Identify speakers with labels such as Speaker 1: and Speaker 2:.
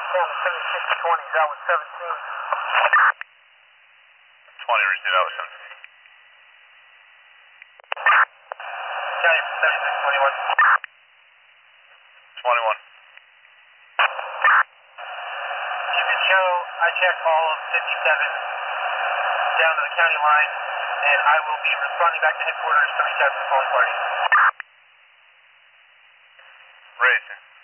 Speaker 1: Down to 7620, that was 17.
Speaker 2: 20, receive that was 17.
Speaker 1: County 7621.
Speaker 2: 21.
Speaker 1: You can show I checked all of 57 down to the county line, and I will be responding back to headquarters 37 calling party.
Speaker 2: Raise.